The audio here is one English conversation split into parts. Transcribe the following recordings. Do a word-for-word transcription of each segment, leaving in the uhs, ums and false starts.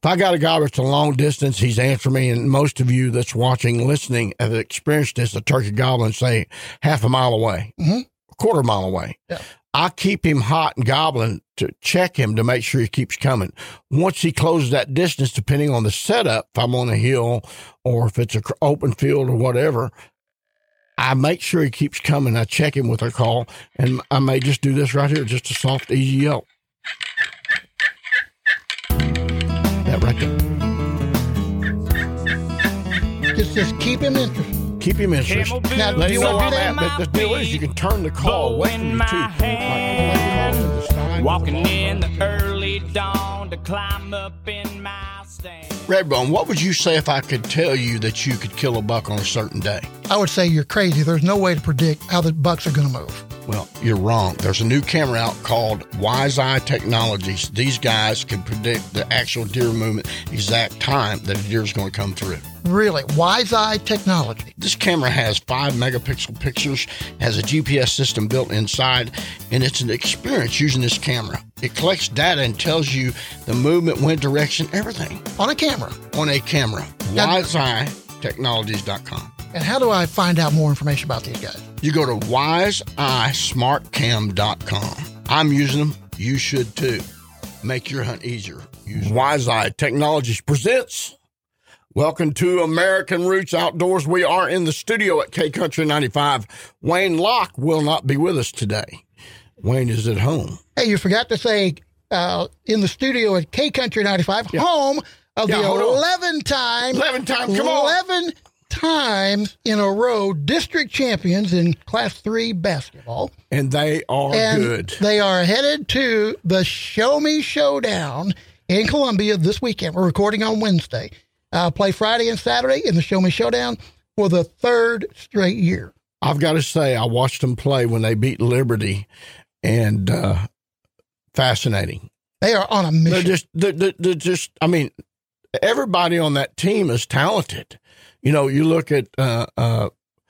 If I got a guy that's a long distance, he's answering me, and most of you that's watching, listening, have experienced this, a turkey gobbling, say, half a mile away, mm-hmm. a quarter mile away. Yeah. I keep him hot and gobbling to check him to make sure he keeps coming. Once he closes that distance, depending on the setup, if I'm on a hill or if it's an open field or whatever, I make sure he keeps coming. I check him with a call, and I may just do this right here, just a soft, easy yelp. That right there. Just, just keep him interested. Keep him interested. Now, Let do you him know want to where do I'm that? at, but the deal is you can turn the call away from you, too. Like, Walking in the early dawn to climb up in my stand. Redbone, what would you say if I could tell you that you could kill a buck on a certain day? I would say you're crazy. There's no way to predict how the bucks are going to move. Well, you're wrong. There's a new camera out called Wise Eye Technologies. These guys can predict the actual deer movement, exact time that a deer is going to come through. Really? Wise Eye Technology. This camera has five megapixel pictures, has a G P S system built inside, and it's an experience using this camera. It collects data and tells you the movement, wind direction, everything. On a camera? On a camera. Now, wise eye technologies dot com. And how do I find out more information about these guys? You go to wise eye smart cam dot com. I'm using them. You should too. Make your hunt easier. Use Wise Eye Technologies presents. Welcome to American Roots Outdoors. We are in the studio at K Country ninety-five. Wayne Locke will not be with us today. Wayne is at home. Hey, you forgot to say uh, in the studio at K Country ninety-five, yeah. home of yeah, the eleven time, eleven time, come on. eleven times in a row district champions in Class three basketball. And they are and good. They are headed to the Show Me Showdown in Columbia this weekend. We're recording on Wednesday. Uh, play Friday and Saturday in the Show Me Showdown for the third straight year. I've got to say, I watched them play when they beat Liberty, and uh, fascinating. They are on a mission. They're just, they're, they're, they're just, I mean, everybody on that team is talented. You know, you look at uh, uh,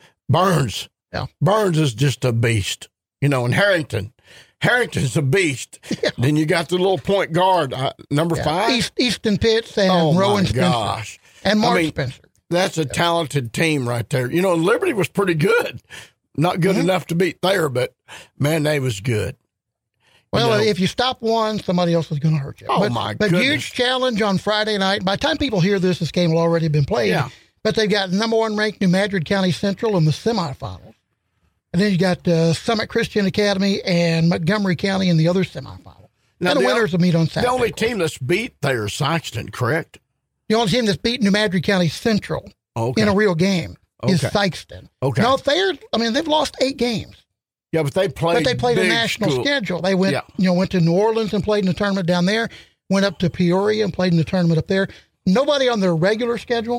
Burns. Yeah. Burns is just a beast. You know, and Harrington. Harrington's a beast. Yeah. Then you got the little point guard, uh, number yeah. five. East, Easton Pitts and oh Rowan my Spencer. Gosh. And Mark I mean, Spencer. That's a yeah. talented team right there. You know, Liberty was pretty good. Not good mm-hmm. enough to beat Thayer, but, man, they was good. Well, you know, if you stop one, somebody else is going to hurt you. Oh, but, my but goodness. But huge challenge on Friday night. By the time people hear this, this game will already have been played. Yeah. But they've got number one ranked New Madrid County Central in the semifinals. And then you got uh, Summit Christian Academy and Montgomery County in the other semifinal. Now, and the, the winners will meet on Saturday. The only team that's beat there is Sikeston, correct? The only team that's beat New Madrid County Central okay. in a real game okay. is Sikeston. Okay. No, they're, I mean, they've lost eight games. Yeah, but they played. But they played a national school. schedule. They went, yeah. you know, went to New Orleans and played in the tournament down there. Went up to Peoria and played in the tournament up there. Nobody on their regular schedule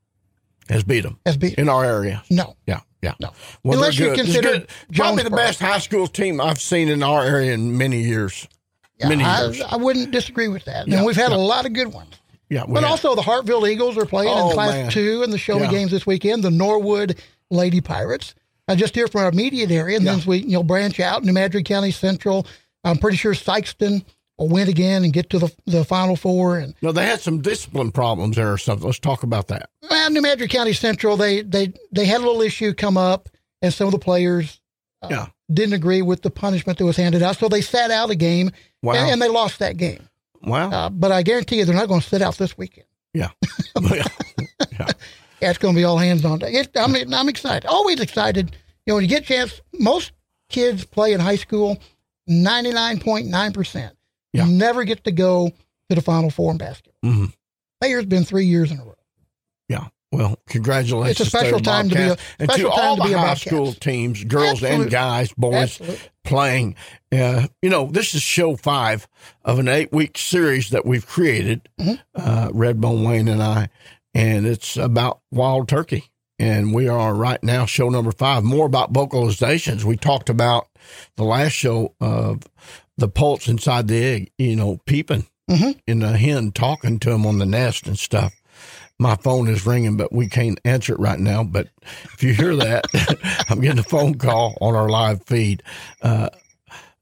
has beat them. Has beat in our area. No. Yeah. Yeah. No. Well, unless you consider probably the best high school team I've seen in our area in many years. Yeah, many I, years. I wouldn't disagree with that. Yeah, and we've had yeah. a lot of good ones. Yeah, but have. also the Hartville Eagles are playing oh, in Class man. Two in the Show Me yeah. games this weekend. The Norwood Lady Pirates. I just hear from our immediate area, and yeah. then we you know branch out. New Madrid County Central. I'm pretty sure Sikeston will win again and get to the the Final Four. And no, they had some discipline problems there or something. Let's talk about that. Well, New Madrid County Central, they they they had a little issue come up, and some of the players uh, yeah. didn't agree with the punishment that was handed out, so they sat out a game, wow. and, and they lost that game. Wow! Uh, but I guarantee you, they're not going to sit out this weekend. Yeah, yeah. yeah. It's going to be all hands on deck. It, I mean, I'm excited. Always excited. You know, when you get a chance, most kids play in high school, ninety-nine point nine percent. Yeah. You never get to go to the Final Four in basketball. Mm-hmm. Player's been three years in a row. Yeah. Well, congratulations. It's a special to time to be a and special to time all to the be a high Bobcats. school teams, girls Absolutely. and guys, boys Absolutely. playing. Uh, you know, this is show five of an eight-week series that we've created, mm-hmm. uh, Redbone Wayne and I, and it's about wild turkey. And we are right now show number five, more about vocalizations. We talked about the last show of the pulse inside the egg, you know, peeping mm-hmm. in the hen, talking to him on the nest and stuff. My phone is ringing, but we can't answer it right now. But if you hear that, I'm getting a phone call on our live feed. Uh,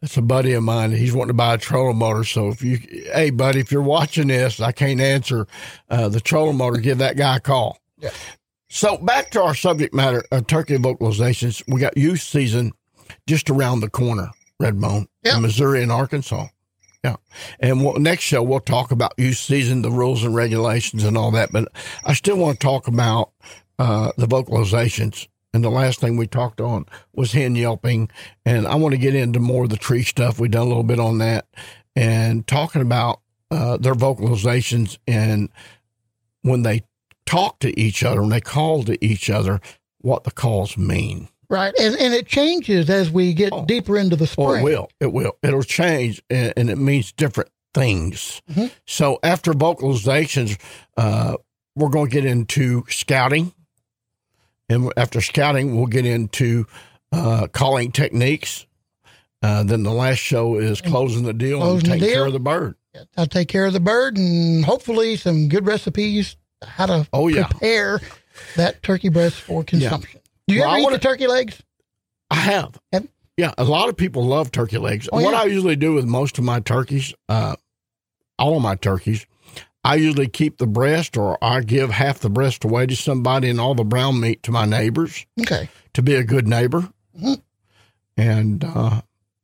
That's a buddy of mine. He's wanting to buy a trolling motor. So if you, hey, buddy, if you're watching this, I can't answer uh, the trolling motor. Give that guy a call. Yeah. So back to our subject matter, uh, turkey vocalizations. We got youth season just around the corner, Redbone, yeah. in Missouri and Arkansas. Yeah. And we'll, next show, we'll talk about youth season, the rules and regulations and all that. But I still want to talk about uh, the vocalizations. And the last thing we talked on was hen yelping. And I want to get into more of the tree stuff. We've done a little bit on that and talking about uh, their vocalizations and when they talk to each other, when they call to each other, what the calls mean. Right. And and it changes as we get oh. deeper into the spring. Oh, it will. It will. It'll change, and, and it means different things. Mm-hmm. So after vocalizations, uh, we're going to get into scouting. And after scouting, we'll get into uh, calling techniques. Uh, then the last show is closing the deal closing and taking deal. care of the bird. I'll take care of the bird and hopefully some good recipes how to oh, yeah. prepare that turkey breast for consumption. Yeah. Do you well, ever I eat wanna, the turkey legs? I have. have. Yeah, a lot of people love turkey legs. Oh, what yeah. I usually do with most of my turkeys, uh, all of my turkeys, I usually keep the breast, or I give half the breast away to somebody and all the brown meat to my neighbors. Okay. To be a good neighbor. Mm-hmm. And uh,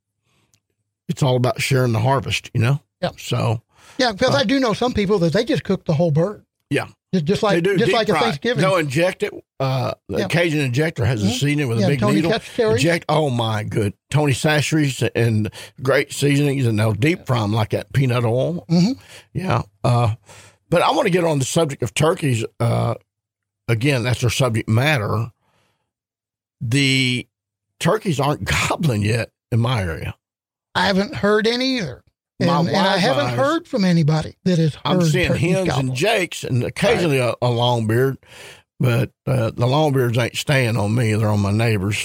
it's all about sharing the harvest, you know? Yeah. So. Yeah, because uh, I do know some people that they just cook the whole bird. Yeah. Just, just like they do just deep like fry. a Thanksgiving. They'll inject it. Uh, the yeah. Cajun injector has mm-hmm. a seasoning with yeah, a big Tony needle. Inject. Oh my good. Tony Chachere's and great seasonings, and they'll deep fry them like that peanut oil. Mm-hmm. Yeah. Uh, but I want to get on the subject of turkeys. Uh, again, that's our subject matter. The turkeys aren't gobbling yet in my area. I haven't heard any either. And, My and I haven't eyes, heard from anybody that has heard I'm seeing hens gobble. and jakes and occasionally right. a, a longbeard, but uh, the longbeards ain't staying on me. They're on my neighbors.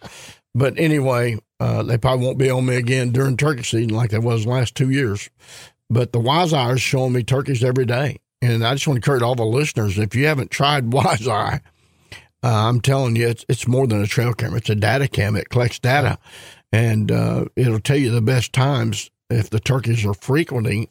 But anyway, uh, they probably won't be on me again during turkey season like they was the last two years. But the Wise Eye is showing me turkeys every day. And I just want to encourage all the listeners, if you haven't tried Wise Eye, uh, I'm telling you, it's, it's more than a trail camera. It's a data cam. It collects data, and uh, it'll tell you the best times if the turkeys are frequenting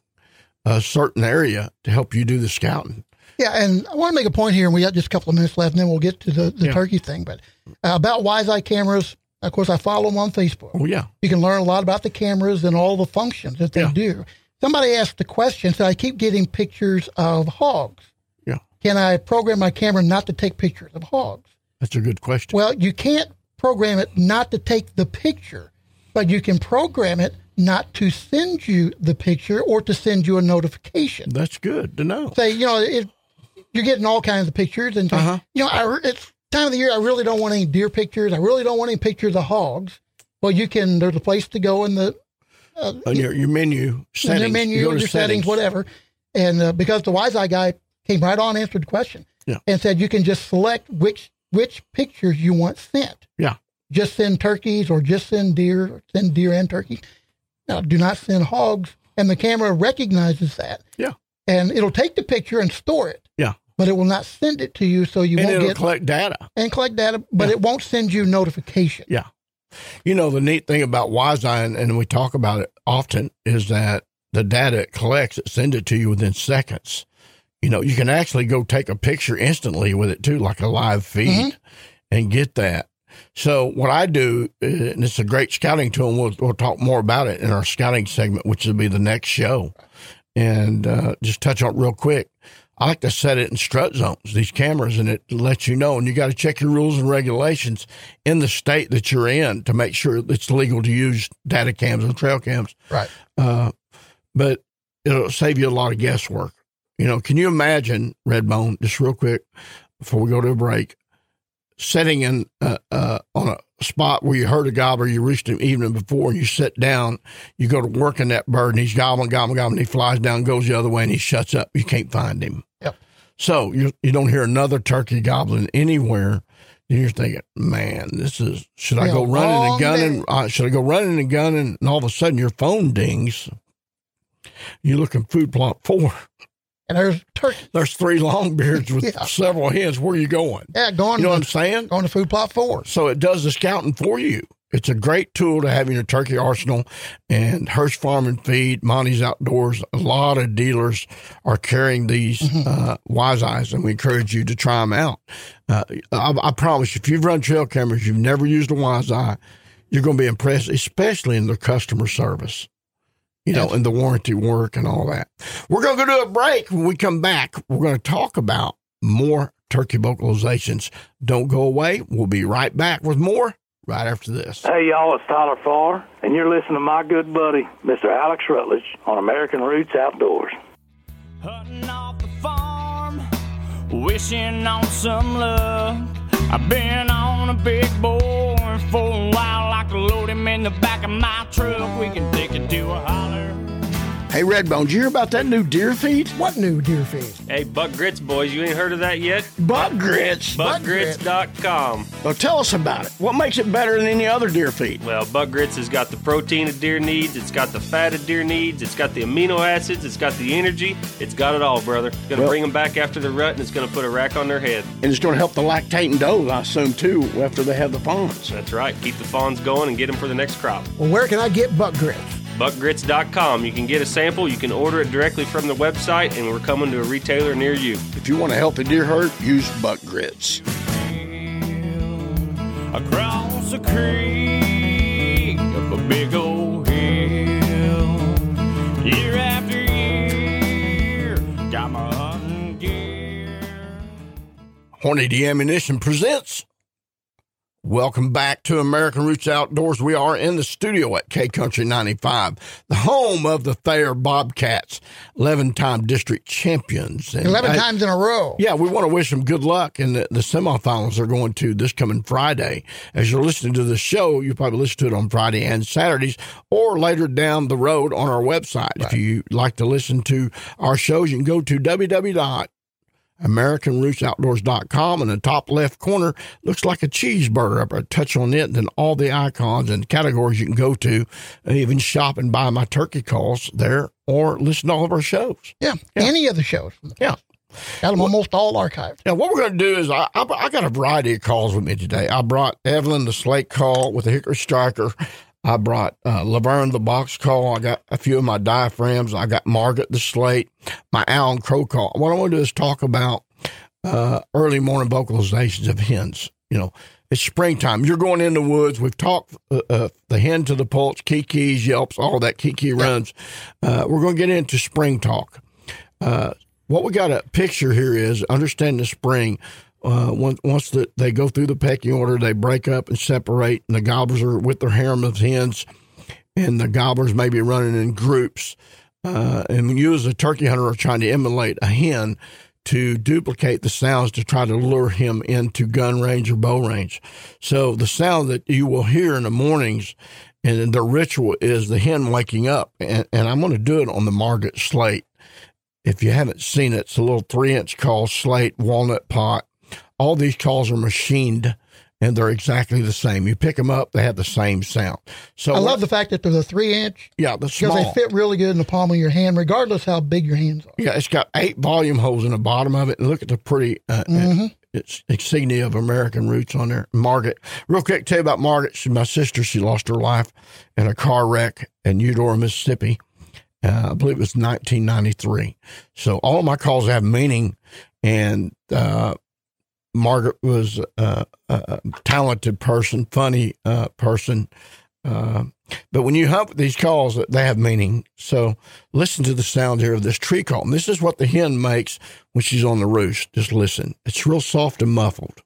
a certain area to help you do the scouting. Yeah, and I want to make a point here, and we got just a couple of minutes left, and then we'll get to the, the yeah. turkey thing. But uh, about Wise Eye cameras, of course, I follow them on Facebook. Oh, yeah. You can learn a lot about the cameras and all the functions that they yeah. do. Somebody asked the question, so I keep getting pictures of hogs. Yeah. Can I program my camera not to take pictures of hogs? That's a good question. Well, you can't program it not to take the picture, but you can program it not to send you the picture or to send you a notification. That's good to know. Say, you know, if you're getting all kinds of pictures, and uh-huh. you know, I, it's time of the year. I really don't want any deer pictures. I really don't want any pictures of hogs. Well, you can. There's a place to go in the uh, on your your menu settings. Your menu, you your settings. settings, whatever. And uh, because the Wise Eye guy came right on, answered the question, yeah. and said you can just select which which pictures you want sent. Yeah. Just send turkeys, or just send deer, or send deer and turkeys. Now, do not send hogs, and the camera recognizes that. Yeah. And it'll take the picture and store it. Yeah. But it will not send it to you, so you and won't it'll get collect data. And collect data, but yeah. it won't send you notification. Yeah. You know, the neat thing about Wise Eye, and, and we talk about it often, is that the data it collects, it sends it to you within seconds. You know, you can actually go take a picture instantly with it too, like a live feed, mm-hmm. and get that. So what I do, and it's a great scouting tool, and we'll, we'll talk more about it in our scouting segment, which will be the next show. And uh, just touch on it real quick. I like to set it in strut zones, these cameras, and it lets you know. And you got to check your rules and regulations in the state that you're in to make sure it's legal to use data cams and trail cams. Right. Uh, but it'll save you a lot of guesswork. You know, can you imagine, Redbone, just real quick before we go to a break, sitting in uh, uh, on a spot where you heard a gobbler, you reached him evening before, and you sit down, you go to work in that bird, and he's gobbling, gobbling, gobbling, he flies down, goes the other way, and he shuts up. You can't find him. Yep. So you you don't hear another turkey gobbling anywhere. And you're thinking, man, this is, should I Yeah, go running and gunning? day. Uh, should I go running and gunning? And all of a sudden your phone dings. You look in food plot four. And there's turkey. There's three longbeards with Yeah. several hens. Where are you going? Yeah, going You know to, what I'm saying? going to food plot four. So it does the scouting for you. It's a great tool to have in your turkey arsenal. And Hirsch Farm and Feed, Monty's Outdoors, a lot of dealers are carrying these mm-hmm. uh, Wise Eyes, and we encourage you to try them out. Uh, I, I promise you, if you've run trail cameras, you've never used a Wise Eye, you're going to be impressed, especially in their customer service, you know, and the warranty work and all that. We're going to go to a break. When we come back, we're going to talk about more turkey vocalizations. Don't go away. We'll be right back with more right after this. Hey, y'all, it's Tyler Farr, and you're listening to my good buddy, Mister Alex Rutledge, on American Roots Outdoors. Hunting off the farm, wishing on some luck. I've been on a big boar for a while. I can load him in the back of my truck. We can take it to a holler. Hey, Redbone, did you hear about that new deer feed? What new deer feed? Hey, Buck Grits, boys, you ain't heard of that yet? Buck Grits? buck grits dot com. Well, tell us about it. What makes it better than any other deer feed? Well, Buck Grits has got the protein a deer needs, it's got the fat a deer needs, it's got the amino acids, it's got the energy, it's got it all, brother. It's going to well, bring them back after the rut, and it's going to put a rack on their head. And it's going to help the lactating does, I assume, too, after they have the fawns. That's right. Keep the fawns going and get them for the next crop. Well, where can I get Buck Grits? buck grits dot com. You can get a sample, you can order it directly from the website, and we're coming to a retailer near you. If you want a healthy deer herd, use Buck Grits. Across a creek, up a big old hill, year after year, got my hunting gear. Hornady Ammunition presents. Welcome back to American Roots Outdoors. We are in the studio at K Country ninety-five, the home of the Thayer Bobcats, eleven-time district champions. And eleven I, times in a row. Yeah, we want to wish them good luck in the, the semifinals they're going to this coming Friday. As you're listening to the show, you probably listen to it on Friday and Saturdays or later down the road on our website. Right. If you like to listen to our shows, you can go to w w w dot american roots outdoors dot com. In the top left corner looks like a cheeseburger. Up, touch on it, and then all the icons and categories you can go to, and even shop and buy my turkey calls there, or listen to all of our shows. Yeah, yeah. Any of the shows. Yeah. Got them almost all archived. Yeah, what we're going to do is I, I, I got a variety of calls with me today. I brought Evelyn the slate call with a hickory striker. I brought uh, Laverne the box call. I got a few of my diaphragms. I got Margaret the slate, my Allen crow call. What I want to do is talk about uh, early morning vocalizations of hens. You know, it's springtime. You're going in the woods. We've talked uh, uh, the hen to the pulse, kikis, yelps, all that, kiki runs. Uh, we're going to get into spring talk. Uh, what we got a picture here is understand the spring. Uh, once once the, they go through the pecking order, they break up and separate, and the gobblers are with their harem of hens, and the gobblers may be running in groups. Uh, and when you as a turkey hunter are trying to emulate a hen to duplicate the sounds to try to lure him into gun range or bow range. So the sound that you will hear in the mornings and the ritual is the hen waking up, and, and I'm going to do it on the Margaret slate. If you haven't seen it, it's a little three-inch call slate, walnut pot. All these calls are machined, and they're exactly the same. You pick them up, they have the same sound. So I love the fact that they're a three-inch. Yeah, the small. Because they fit really good in the palm of your hand, regardless how big your hands are. Yeah, it's got eight volume holes in the bottom of it. And look at the pretty uh, mm-hmm. it's insignia of American Roots on there. Margaret. Real quick, tell you about Margaret. She's my sister. She lost her life in a car wreck in Eudora, Mississippi. Uh, I believe it was nineteen ninety-three. So all of my calls have meaning, and uh, Margaret was uh, a talented person, funny uh, person. Uh, but when you hunt with these calls, they have meaning. So listen to the sound here of this tree call. And this is what the hen makes when she's on the roost. Just listen. It's real soft and muffled.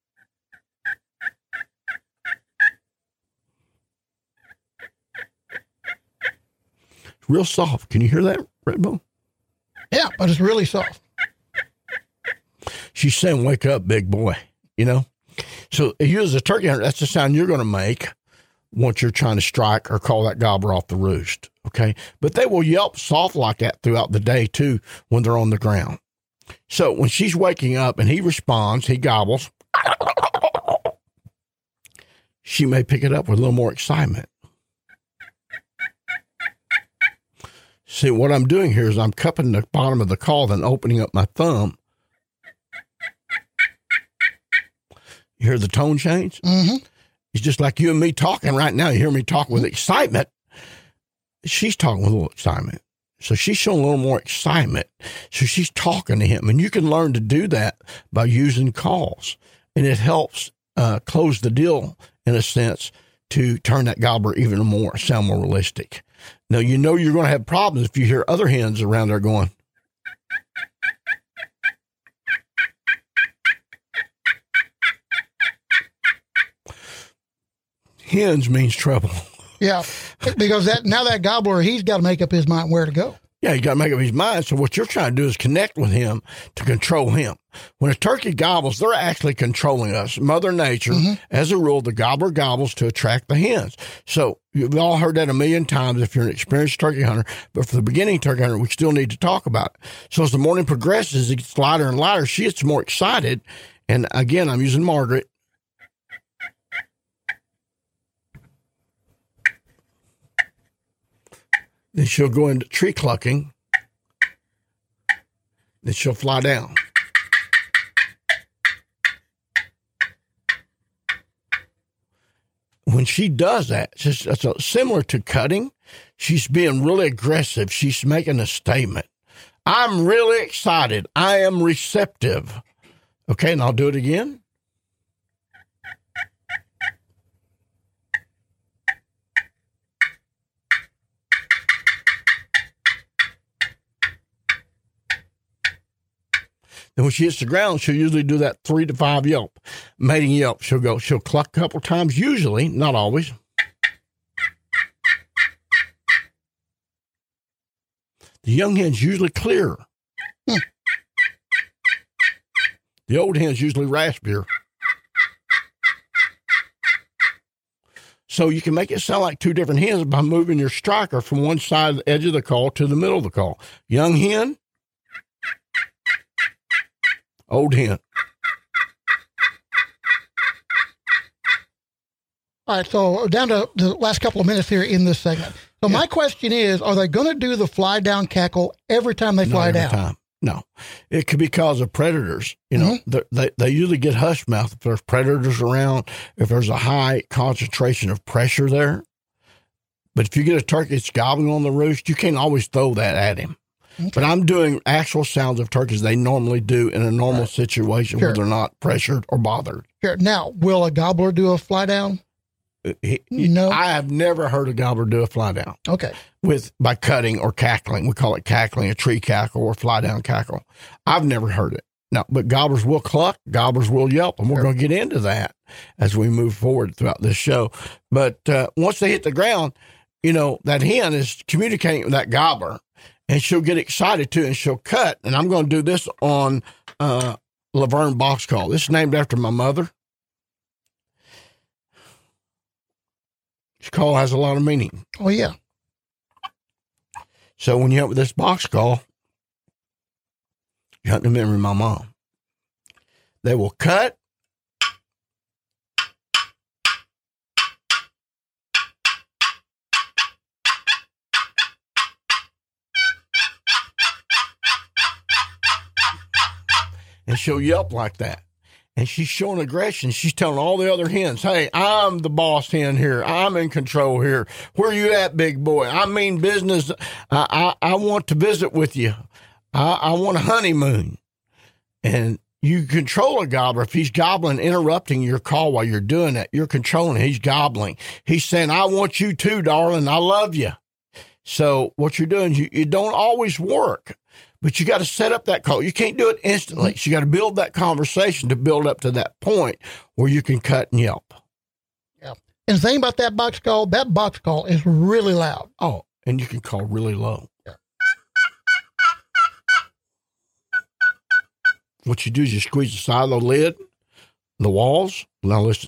It's real soft. Can you hear that, Redbone? Yeah, but it's really soft. She's saying, wake up, big boy, you know? So you as a turkey hunter, that's the sound you're going to make once you're trying to strike or call that gobbler off the roost, okay? But they will yelp soft like that throughout the day, too, when they're on the ground. So when she's waking up and he responds, he gobbles, she may pick it up with a little more excitement. See, what I'm doing here is I'm cupping the bottom of the call, then opening up my thumb. You hear the tone change? Mm-hmm. It's just like you and me talking right now. You hear me talk with excitement. She's talking with a little excitement. So she's showing a little more excitement. So she's talking to him. And you can learn to do that by using calls. And it helps uh, close the deal, in a sense, to turn that gobbler even more, sound more realistic. Now, you know you're going to have problems if you hear other hens around there going. Hens means trouble. Yeah, because that now that gobbler, he's got to make up his mind where to go. Yeah, you got to make up his mind. So what you're trying to do is connect with him to control him. When a turkey gobbles, they're actually controlling us. Mother Nature, mm-hmm. as a rule, the gobbler gobbles to attract the hens. So you've all heard that a million times if you're an experienced turkey hunter. But for the beginning turkey hunter, we still need to talk about it. So as the morning progresses, it gets lighter and lighter. She gets more excited. And again, I'm using Margaret. Then she'll go into tree clucking. Then she'll fly down. When she does that, it's, just, it's a, similar to cutting. She's being really aggressive. She's making a statement. I'm really excited. I am receptive. Okay, and I'll do it again. Then when she hits the ground, she'll usually do that three to five yelp, mating yelp. She'll go, she'll cluck a couple times, usually, not always. The young hen's usually clearer. Hmm. The old hen's usually raspier. So you can make it sound like two different hens by moving your striker from one side of the edge of the call to the middle of the call. Young hen. Old hen. All right, so down to the last couple of minutes here in this segment. So yeah. My question is, are they going to do the fly down cackle every time they fly Not every down? Time. No. It could be because of predators. You know, mm-hmm. they, they usually get hush mouth if there's predators around, if there's a high concentration of pressure there. But if you get a turkey that's gobbling on the roost, you can't always throw that at him. Okay. But I'm doing actual sounds of turkeys they normally do in a normal right. situation sure. where they're not pressured or bothered. Sure. Now, will a gobbler do a fly down? He, he, no. I have never heard a gobbler do a fly down. Okay. With by cutting or cackling. We call it cackling, a tree cackle or fly down cackle. I've never heard it. No, but gobblers will cluck, gobblers will yelp, and we're sure. going to get into that as we move forward throughout this show. But uh, once they hit the ground, you know, that hen is communicating with that gobbler. And she'll get excited too, and she'll cut. And I'm going to do this on uh, Laverne box call. This is named after my mother. This call has a lot of meaning. Oh, yeah. So when you hunt with this box call, you hunt in memory of my mom. They will cut. And she'll yelp like that. And she's showing aggression. She's telling all the other hens, hey, I'm the boss hen here. I'm in control here. Where you at, big boy? I mean business. I, I, I want to visit with you. I, I want a honeymoon. And you control a gobbler. If he's gobbling, interrupting your call while you're doing it, you're controlling. He's gobbling. He's saying, I want you too, darling. I love you. So what you're doing, you, you don't always work. But you got to set up that call. You can't do it instantly. So you got to build that conversation to build up to that point where you can cut and yelp. Yeah. And the thing about that box call, that box call is really loud. Oh, and you can call really low. Yeah. What you do is you squeeze the side of the lid, the walls. Now listen.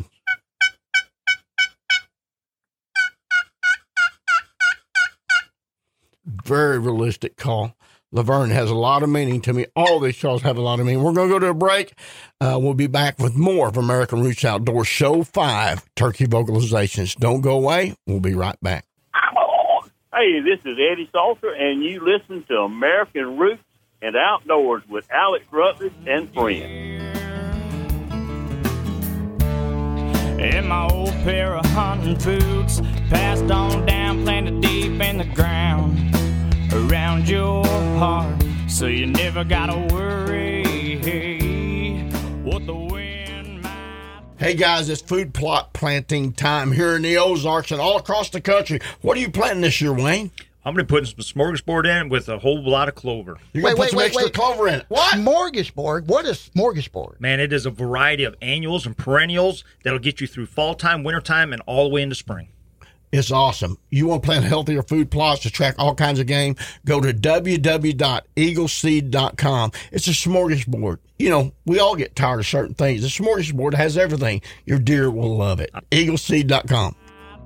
Very realistic call. Laverne has a lot of meaning to me. All these calls have a lot of meaning. We're going to go to a break. Uh, we'll be back with more of American Roots Outdoors Show five, Turkey Vocalizations. Don't go away. We'll be right back. Hey, this is Eddie Salter, and you listen to American Roots and Outdoors with Alex Rutledge and friends. in my old pair of hunting boots, passed on down, planted deep in the ground around your heart, so you never gotta worry what the wind might. Hey guys, it's food plot planting time here in the Ozarks and all across the country. What are you planting this year, Wayne? I'm going to put some smorgasbord in it with a whole lot of clover. You're going to put some wait, extra wait. clover in it. What? Smorgasbord? What is smorgasbord? Man, it is a variety of annuals and perennials that'll get you through fall time, winter time, and all the way into spring. It's awesome. You want to plant healthier food plots to track all kinds of game? Go to w w w dot eagle seed dot com. It's a smorgasbord. You know, we all get tired of certain things. The smorgasbord has everything. Your deer will love it. eagle seed dot com.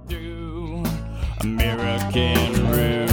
American roots.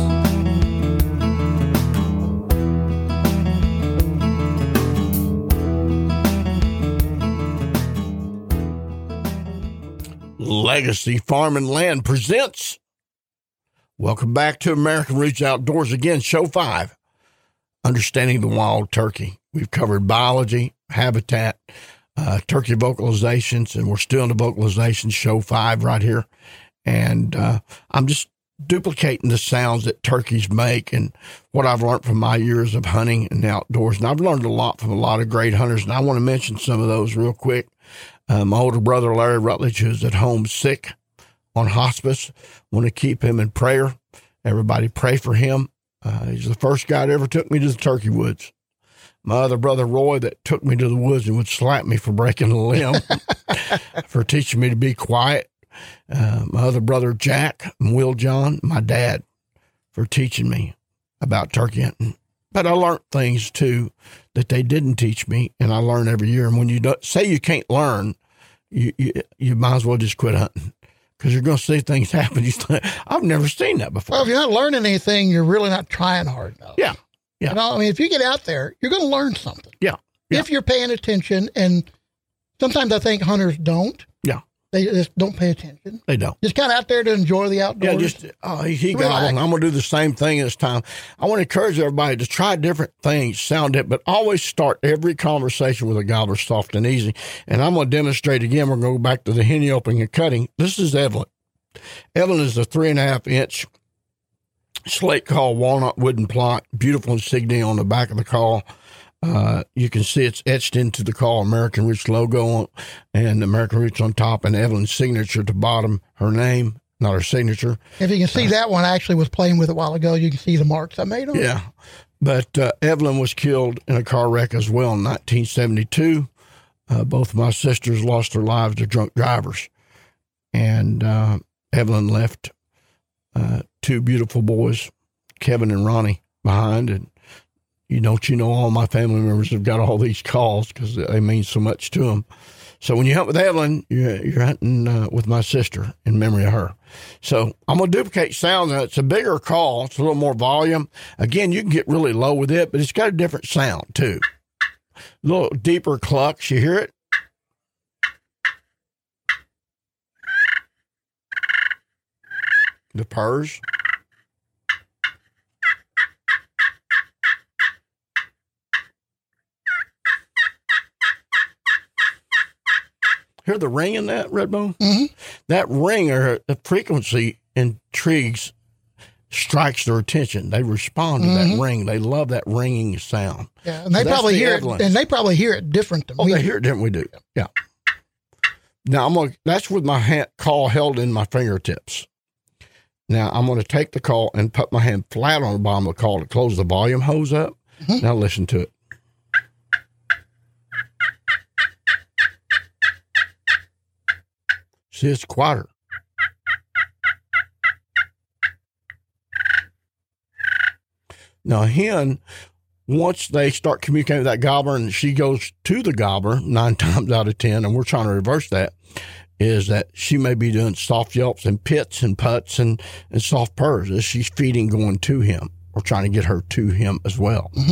Legacy Farm and Land presents. Welcome back to American Roots Outdoors again, show five, Understanding the Wild Turkey. We've covered biology, habitat, uh, turkey vocalizations, and we're still in the vocalization, show five right here. And uh, I'm just duplicating the sounds that turkeys make and what I've learned from my years of hunting and the outdoors. And I've learned a lot from a lot of great hunters, and I want to mention some of those real quick. Uh, my older brother, Larry Rutledge, who's at home sick on hospice, want to keep him in prayer. Everybody pray for him. Uh, he's the first guy that ever took me to the turkey woods. My other brother, Roy, that took me to the woods and would slap me for breaking a limb, for teaching me to be quiet. Uh, my other brother, Jack, and Will John, my dad, for teaching me about turkey hunting. But I learned things, too, that they didn't teach me, and I learn every year. And when you don't, say you can't learn, you, you, you might as well just quit hunting, because you're going to see things happen. You st- I've never seen that before. Well, if you're not learning anything, you're really not trying hard enough. Yeah, yeah. You know, I mean, if you get out there, you're going to learn something. Yeah, yeah. If you're paying attention, and sometimes I think hunters don't. Yeah. They just don't pay attention. They don't. Just kind of out there to enjoy the outdoors. Yeah, just, oh, he, he got on. I'm going to do the same thing this time. I want to encourage everybody to try different things, sound it, but always start every conversation with a gobbler soft and easy. And I'm going to demonstrate again. We're going to go back to the henny opening and cutting. This is Evelyn. Evelyn is a three and a half inch slate call walnut wooden plot, beautiful insignia on the back of the call. Uh, you can see it's etched into the call, American Roots logo on, and American Roots on top, and Evelyn's signature at the bottom, her name, not her signature. If you can see uh, that one, I actually was playing with it a while ago. You can see the marks I made on it. Yeah. But uh, Evelyn was killed in a car wreck as well in nineteen seventy-two. Uh, both of my sisters lost their lives to drunk drivers. And uh, Evelyn left uh, two beautiful boys, Kevin and Ronnie, behind, and You don't you know all my family members have got all these calls because they mean so much to them. So when you hunt with Evelyn, you're, you're hunting uh, with my sister in memory of her. So I'm going to duplicate sound. Now, it's a bigger call. It's a little more volume. Again, you can get really low with it, but it's got a different sound, too. A little deeper clucks. You hear it? The purrs. Hear the ring in that, Redbone? Mm-hmm. That ring, or the frequency, intrigues, strikes their attention. They respond to mm-hmm. that ring. They love that ringing sound. Yeah, and they so probably the hear Evelyn. it. And they probably hear it different than oh, we they do. hear it different. We do. Yeah. Now I'm gonna. That's with my hand call held in my fingertips. Now I'm going to take the call and put my hand flat on the bottom of the call to close the volume hose up. Mm-hmm. Now listen to it. See, it's quieter. Now, a hen, once they start communicating with that gobbler and she goes to the gobbler nine times out of ten, and we're trying to reverse that, is that she may be doing soft yelps and pits and putts and, and soft purrs as she's feeding going to him. We're trying to get her to him as well. Mm-hmm.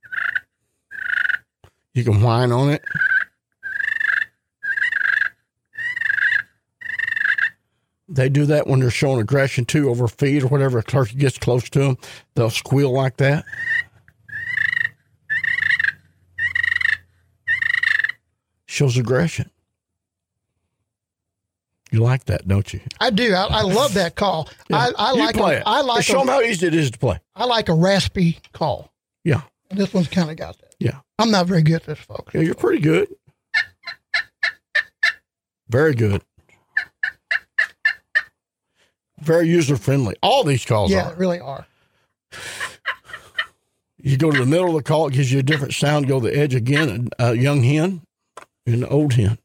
You can whine on it. They do that when they're showing aggression too, over feed or whatever. A turkey gets close to them, they'll squeal like that. Shows aggression. You like that, don't you? I do. I, I love that call. Yeah. I, I You like. play A, it. I like. Show a, them how easy it is to play. I like a raspy call. Yeah. And this one's kind of got that. Yeah. I'm not very good at this, folks. Yeah, you're pretty good. Very good. Very user friendly. All these calls Yeah, are. they really are. You go to the middle of the call, it gives you a different sound. Go to the edge again, a young hen and an old hen.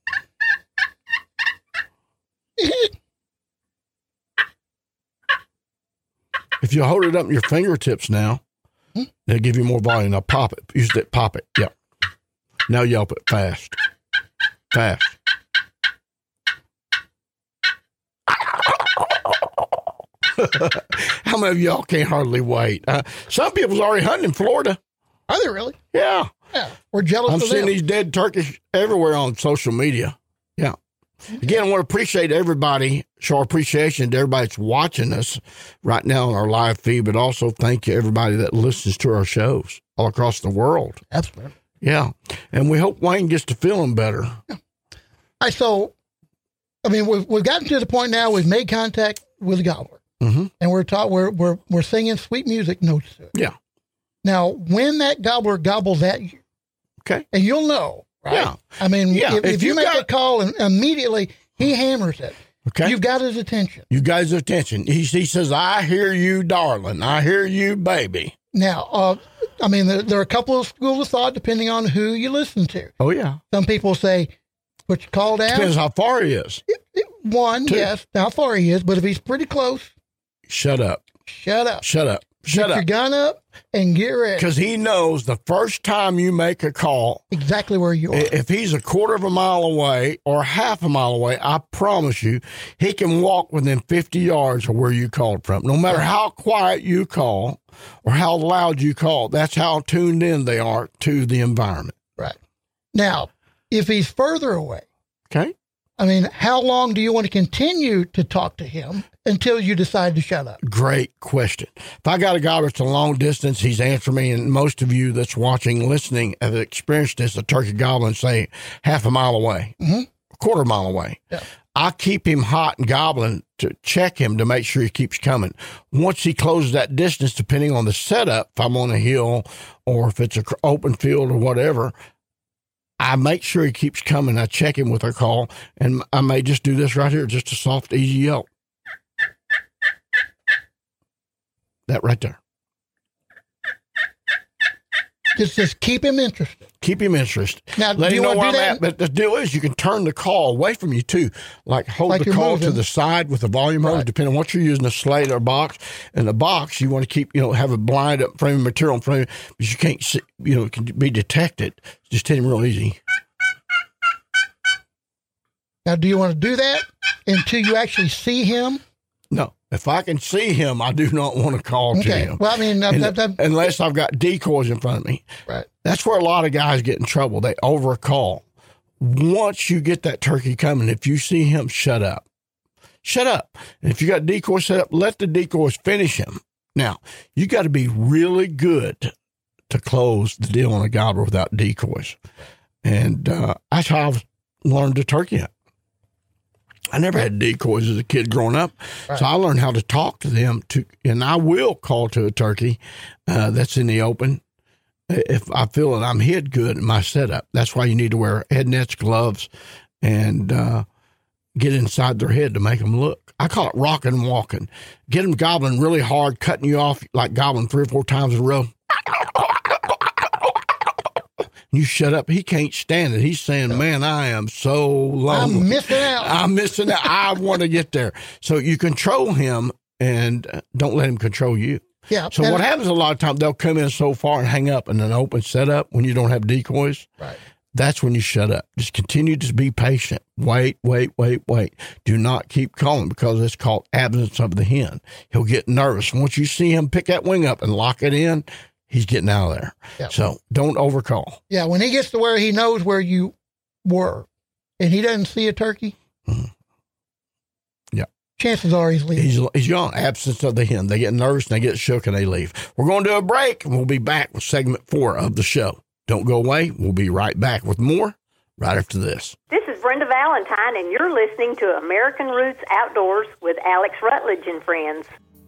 If you hold it up in your fingertips now, they'll give you more volume. Now pop it. Use that pop it. Yep. Now yelp it fast. Fast. How many of y'all can't hardly wait? Uh, some people's already hunting in Florida. Are they really? Yeah. Yeah. We're jealous I'm of seeing them. these dead turkeys everywhere on social media. Yeah. Again, I want to appreciate everybody, show our appreciation to everybody that's watching us right now on our live feed, but also thank you everybody that listens to our shows all across the world. Absolutely. Yeah. And we hope Wayne gets to feeling better. Yeah. I so, I mean, we've we've gotten to the point now. We've made contact with the gobbler, Mm-hmm. and we're taught we're we're we're singing sweet music notes to it. Yeah. Now, when that gobbler gobbles at you, Okay. and you'll know, right? Yeah. I mean, Yeah, if, if if you, you make got- a call and immediately he hammers it, Okay. you've got his attention. You guys' attention. He, he says, I hear you, darling. I hear you, baby. Now, uh, I mean, there, there are a couple of schools of thought depending on who you listen to. Oh, yeah. Some people say, put your call down. Depends how far he is. One, Two. yes, how far he is, but if he's pretty close, Shut up. shut up. Shut up. Shut Get your up. gun up and get ready. Because he knows the first time you make a call, Exactly where you are. I- if he's a quarter of a mile away or half a mile away, I promise you, he can walk within fifty yards of where you called from. No matter how quiet you call or how loud you call, that's how tuned in they are to the environment. Right. Now, if he's further away, Okay? I mean, how long do you want to continue to talk to him until you decide to shut up? Great question. If I got a guy that's a long distance, he's answering me, and most of you that's watching, listening, have experienced this, a turkey gobbling, say, half a mile away, Mhm. a quarter mile away. Yeah. I keep him hot and gobbling to check him to make sure he keeps coming. Once he closes that distance, depending on the setup, if I'm on a hill or if it's an open field or whatever, I make sure he keeps coming. I check him with a call, and I may just do this right here, just a soft, easy yelp. That right there. Just, just keep him interested. Keep him interested. Now, Let do him you know want where to I'm do at. that? But the deal is, you can turn the call away from you too. Like hold Like the you're call to moving. the side with the volume hose, Right. depending on what you're using, a slate or a box. And the box, you want to keep, you know, have a blind up frame of material in front of you, but you can't see, you know, it can be detected. Just hit him real easy. Now, do you want to do that until you actually see him? No. If I can see him, I do not want to call to Okay. him. Well, I mean, that, And- that, that, unless I've got decoys in front of me. right. That's where a lot of guys get in trouble. They over call. Once you get that turkey coming, if you see him, shut up. Shut up. And if you got decoys set up, let the decoys finish him. Now, you got to be really good to close the deal on a gobbler without decoys. And uh, that's how I've learned to turkey hunt. I never had decoys as a kid growing up, Right. so I learned how to talk to them. To and I will call to a turkey uh, that's in the open if I feel that I'm hid good in my setup. That's why you need to wear head nets, gloves, and uh, get inside their head to make them look. I call it rocking and walking. Get them gobbling really hard, cutting you off like gobbling three or four times in a row. You shut up. He can't stand it. He's saying, man, I am so lonely. I'm missing out. I'm missing out. I want to get there. So you control him and don't let him control you. Yeah. So and- what happens a lot of times, they'll come in so far and hang up in an open setup when you don't have decoys. Right. That's when you shut up. Just continue to be patient. Wait, wait, wait, wait. Do not keep calling because it's called absence of the hen. He'll get nervous. Once you see him pick that wing up and lock it in, he's getting out of there. Yeah. So don't overcall. Yeah, when he gets to where he knows where you were and he doesn't see a turkey, Mhm. Yeah. chances are he's leaving. He's, he's gone. Absence of the hen. They get nervous and they get shook and they leave. We're going to do a break and we'll be back with segment four of the show. Don't go away. We'll be right back with more right after this. This is Brenda Valentine, and you're listening to American Roots Outdoors with Alex Rutledge and friends.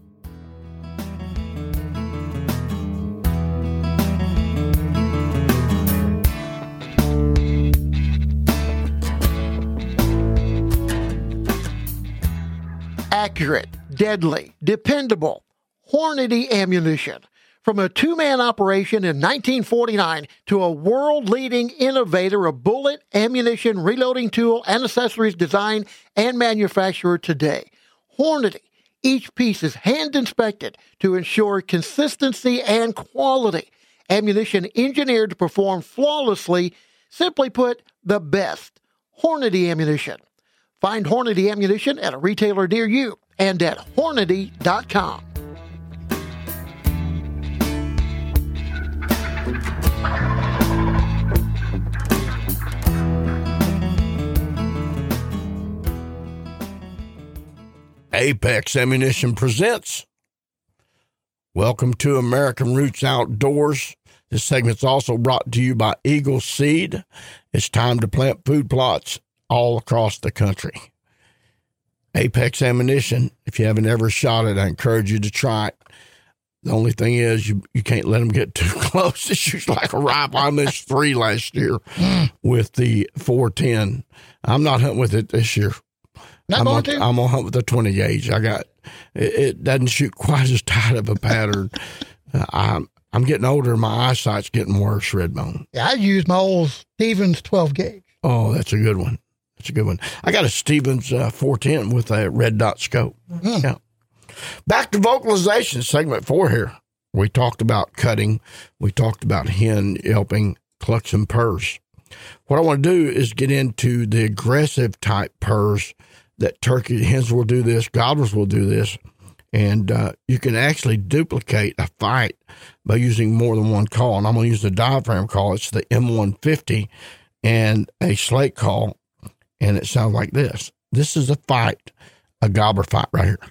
Accurate, deadly, dependable, Hornady ammunition. From a two-man operation in nineteen forty-nine to a world-leading innovator of bullet, ammunition, reloading tool, and accessories design and manufacturer today. Hornady. Each piece is hand-inspected to ensure consistency and quality. Ammunition engineered to perform flawlessly. Simply put, the best. Hornady ammunition. Find Hornady ammunition at a retailer near you and at Hornady dot com. Apex Ammunition presents Welcome to American Roots Outdoors. This segment's also brought to you by Eagle Seed. It's time to plant food plots all across the country. Apex Ammunition, if you haven't ever shot it, I encourage you to try it. The only thing is you, you can't let them get too close. It shoots like a rifle. I missed three last year with the four ten. I'm not hunting with it this year. Not I'm going gonna, to? I'm gonna hunt with the twenty gauge. I got it, it doesn't shoot quite as tight of a pattern. uh, I'm I'm getting older. My eyesight's getting worse. Redbone. Yeah, I use my old Stevens twelve gauge. Oh, that's a good one. That's a good one. I got a Stevens uh, four ten with a red dot scope. Mm. Yeah. Back to vocalization, segment four here. We talked about cutting. We talked about hen yelping, clucks, and purrs. What I want to do is get into the aggressive type purrs that turkey hens will do this, gobblers will do this, and uh, you can actually duplicate a fight by using more than one call. And I'm going to use the diaphragm call. It's the M one fifty and a slate call, and it sounds like this. This is a fight, a gobbler fight right here.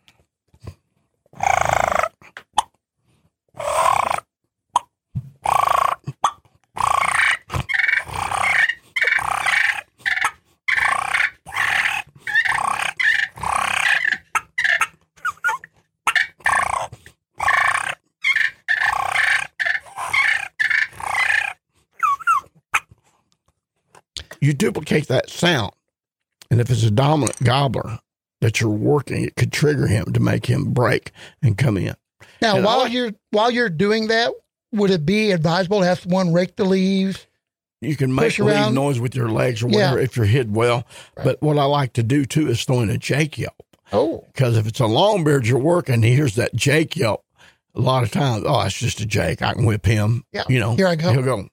You duplicate that sound, and if it's a dominant gobbler that you're working, it could trigger him to make him break and come in. Now, and while like, you're while you're doing that, would it be advisable to have someone rake the leaves? You can make leaf noise with your legs or whatever, yeah, if you're hid well. Right. But what I like to do too is throw in a Jake yelp. Oh, because if it's a longbeard you're working, he hears that Jake yelp. A lot of times, oh, it's just a Jake. I can whip him. Yeah, you know, here I go. He'll go.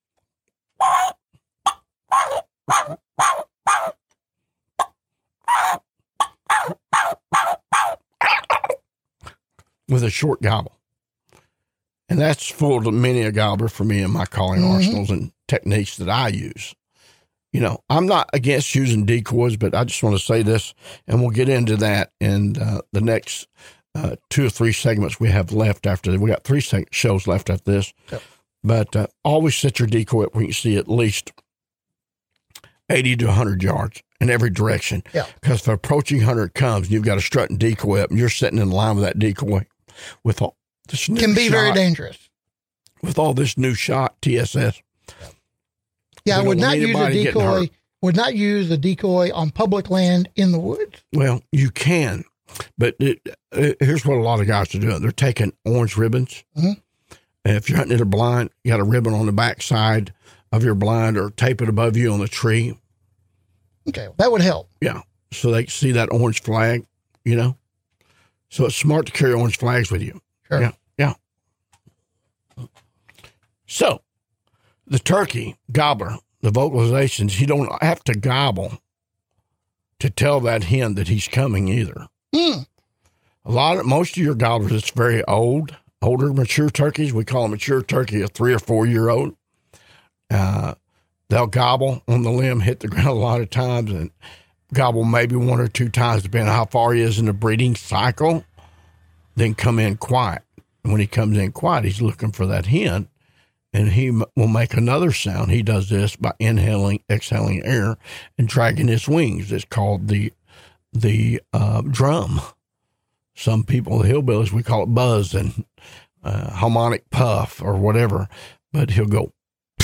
With a short gobble. And that's full of many a gobbler for me in my calling mm-hmm. arsenals and techniques that I use. You know, I'm not against using decoys, but I just want to say this, and we'll get into that in uh, the next uh, two or three segments we have left after. We got three seg- shows left after this. Yep. But uh, always set your decoy up when you see at least eighty to one hundred yards in every direction. Yeah. Because if an approaching hunter comes, and you've got a strutting decoy up, and you're sitting in line with that decoy with all this new can be shot, very dangerous. With all this new shot, T S S. Yeah, I would not use a decoy. Would not use a decoy on public land in the woods. Well, you can, but it, it, here's what a lot of guys are doing. They're taking orange ribbons. Mm-hmm. And if you're hunting at a blind, you got a ribbon on the back side of your blind or tape it above you on the tree. Okay, that would help. Yeah, so they can see that orange flag, you know. So it's smart to carry orange flags with you. Sure. Yeah, yeah. So the turkey gobbler, the vocalizations, he don't have to gobble to tell that hen that he's coming either. Mm. A lot of, most of your gobblers, it's very old, older, mature turkeys. We call a mature turkey a three or four year old. Uh, they'll gobble on the limb, hit the ground a lot of times, and gobble maybe one or two times, depending on how far he is in the breeding cycle, then come in quiet. And when he comes in quiet, he's looking for that hen, and he m- will make another sound. He does this by inhaling, exhaling air, and dragging his wings. It's called the the uh, drum. Some people, the hillbillies, we call it buzz and uh, harmonic puff or whatever, but he'll go.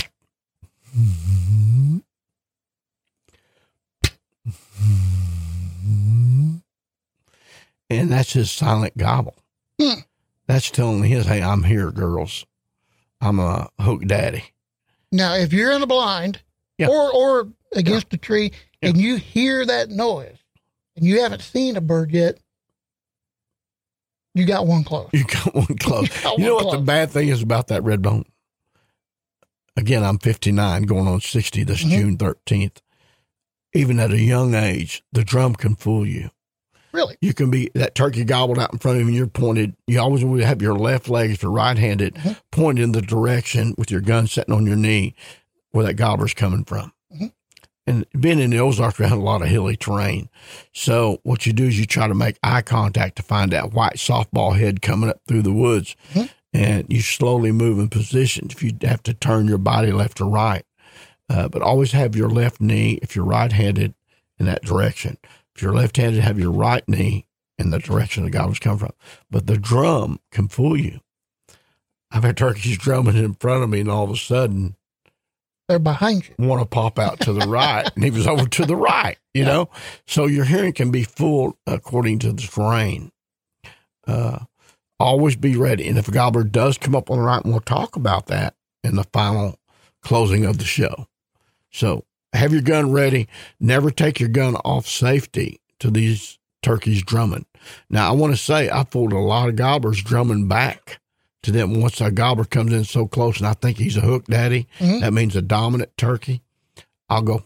And that's his silent gobble. Hmm. That's telling his, hey, I'm here, girls. I'm a hook daddy. Now, if you're in a blind Yeah. or or against Yeah. a tree Yeah. and you hear that noise and you haven't seen a bird yet, you got one close. You got one close. You got You know one what the close. bad thing is about that red bone? Again, I'm fifty-nine, going on sixty this Mhm. June thirteenth. Even at a young age, the drum can fool you. Really? You can be, that turkey gobbled out in front of you and you're pointed, you always want to have your left leg, if you're right-handed, Mhm. pointed in the direction with your gun sitting on your knee where that gobbler's coming from. Mhm. And being in the Ozarks, we have a lot of hilly terrain. So what you do is you try to make eye contact to find that white softball head coming up through the woods. Mhm. And you slowly move in position. If you have to turn your body left or right, uh, but always have your left knee, if you're right-handed, in that direction. If you're left-handed, have your right knee in the direction the gobbler's come from. But the drum can fool you. I've had turkeys drumming in front of me, and all of a sudden, They're behind you. want to pop out to the right, and he was over to the right, you know? So your hearing can be fooled according to the terrain. Uh, always be ready. And if a gobbler does come up on the right, and we'll talk about that in the final closing of the show. So have your gun ready. Never take your gun off safety to these turkeys drumming. Now, I want to say I fooled a lot of gobblers drumming back to them once a gobbler comes in so close, and I think he's a hook daddy. Mhm. That means a dominant turkey. I'll go,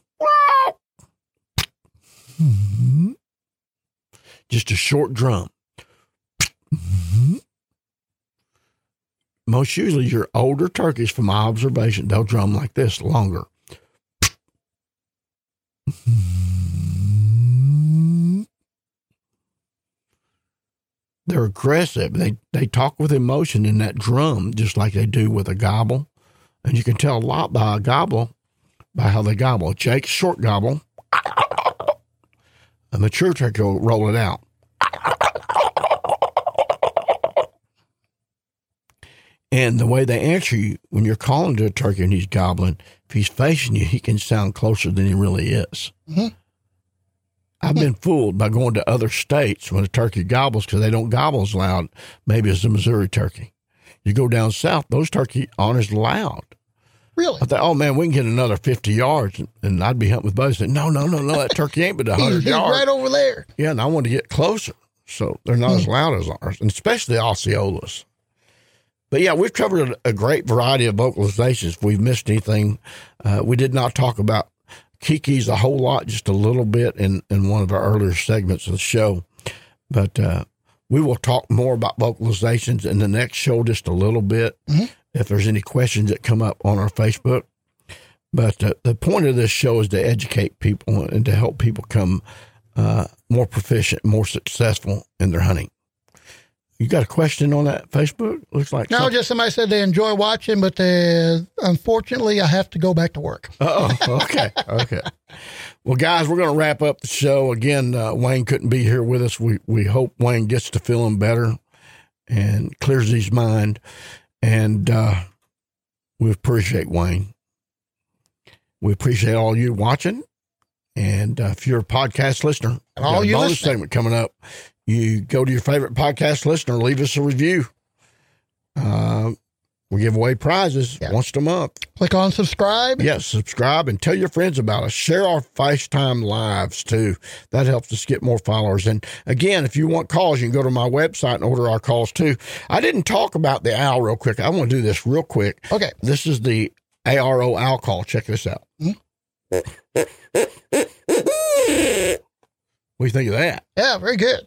just a short drum. Most usually your older turkeys, from my observation, they'll drum like this longer. They're aggressive. They they talk with emotion in that drum, just like they do with a gobble. And you can tell a lot by a gobble, by how they gobble. Jake's short gobble. A mature turkey will roll it out. And the way they answer you, when you're calling to a turkey and he's gobbling, if he's facing you, he can sound closer than he really is. Mhm. I've been fooled by going to other states when a turkey gobbles because they don't gobble as loud, maybe as a Missouri turkey. You go down south, those turkeys aren't as loud. Really? I thought, oh, man, we can get another fifty yards. And, and I'd be hunting with buddies. Said, no, no, no, no, that turkey ain't but one He's, hundred he's yards. right over there. Yeah, and I want to get closer. So they're not as loud as ours, and especially Osceolas. But yeah, we've covered a great variety of vocalizations. If we've missed anything, uh, we did not talk about Kiki's a whole lot, just a little bit in, in one of our earlier segments of the show. But uh, we will talk more about vocalizations in the next show just a little bit, Mhm. if there's any questions that come up on our Facebook. But uh, the point of this show is to educate people and to help people become uh, more proficient, more successful in their hunting. You got a question on that Facebook? Looks like No, something. just somebody said they enjoy watching, but they, unfortunately, I have to go back to work. Oh, okay. Okay. Well, guys, we're going to wrap up the show. Again, uh, Wayne couldn't be here with us. We, we hope Wayne gets to feeling better and clears his mind. And uh, we appreciate Wayne. We appreciate all you watching. And uh, if you're a podcast listener, And all got a you bonus listening. segment coming up. You go to your favorite podcast listener, leave us a review. Uh, we give away prizes Yeah. once a month. Click on subscribe. Yes, subscribe and tell your friends about us. Share our FaceTime lives too. That helps us get more followers. And again, if you want calls, you can go to my website and order our calls too. I didn't talk about the owl real quick. I want to do this real quick. Okay. This is the A R O owl call. Check this out. Hmm? What do you think of that? Yeah, very good.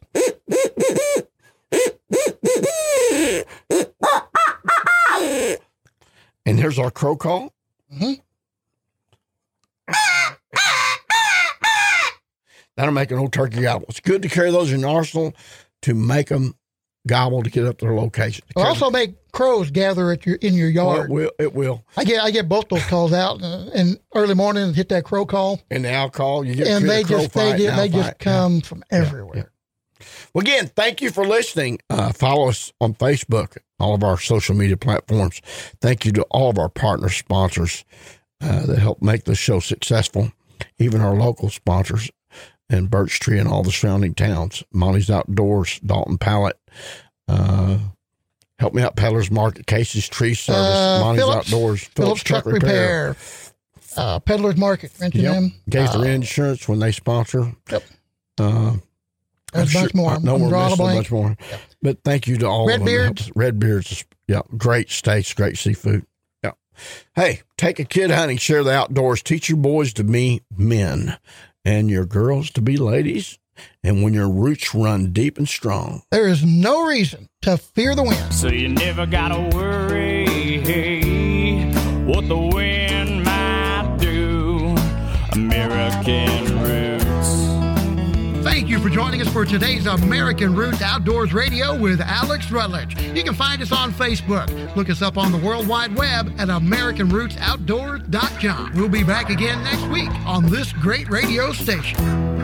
And here's our crow call. Mhm. That'll make an old turkey gobble. It's good to carry those in your arsenal to make them gobble to get up to their location. It'll also make crows gather at your in your yard. Well, it will. It will. I get I get both those calls out uh, in early morning and hit that crow call. And the owl call, you get and they just they, get, they just fight. come yeah. from everywhere. Yeah, yeah. Well, again, thank you for listening. Uh, follow us on Facebook, all of our social media platforms. Thank you to all of our partner sponsors uh, that help make the show successful, even our local sponsors in Birch Tree and all the surrounding towns. Monty's Outdoors, Dalton Pallet, uh, Help Me Out Peddlers Market, Casey's Tree Service, Uh, Monty's Phillips- Outdoors, Phillips, Phillips Truck Repair, uh, Peddler's Market, mention Yep. them. Gave Uh, their insurance when they sponsor. Yep. Uh, There's a I'm bunch sure- more. I know I'm we're drawing a missing a blank. bunch more. But thank you to all Red of them. that Beards. helped us. Red Beards, is- yeah, great steaks, great seafood. Yeah. Hey, take a kid hunting, share the outdoors, teach your boys to be men and your girls to be ladies. And when your roots run deep and strong, There is no reason to fear the wind. So you never gotta worry what the wind might do. American Roots. Thank you for joining us for today's American Roots Outdoors Radio with Alex Rutledge. You can find us on Facebook. Look us up on the World Wide Web at American Roots Outdoors dot com. We'll be back again next week on this great radio station.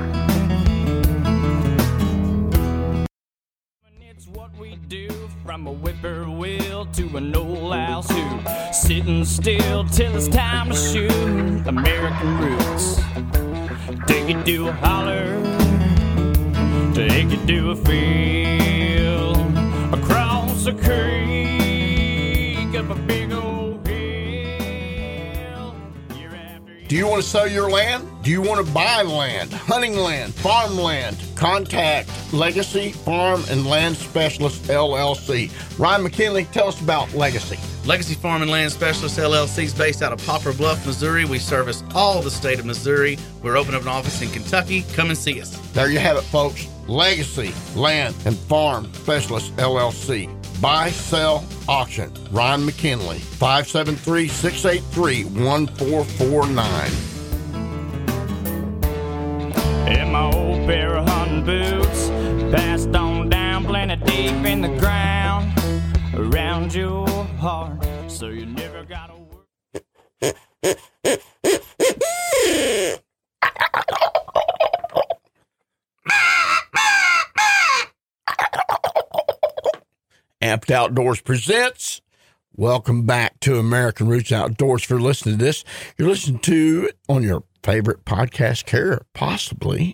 It's what we do, from a whippoorwill to an old house who sitting still till it's time to shoot. American Roots. Take it to a holler, take it to a field, across a creek, up a big old hill. Year after year. do you want to sell your land? Do you want to buy land, hunting land, farmland? Contact Legacy Farm and Land Specialist, L L C. Ryan McKinley, tell us about Legacy. Legacy Farm and Land Specialist L L C is based out of Poplar Bluff, Missouri. We service all the state of Missouri. We're opening up an office in Kentucky. Come and see us. There you have it, folks. Legacy Land and Farm Specialist, L L C. Buy, sell, auction. Ryan McKinley, five seven three, six eight three, one four four nine. In my old pair of hunting boots, passed on down plenty deep in the ground, around your heart, so you never gotta worry. Amped Outdoors presents. Welcome back to American Roots Outdoors. For listening to this, you're listening to it on your favorite podcast carrier, possibly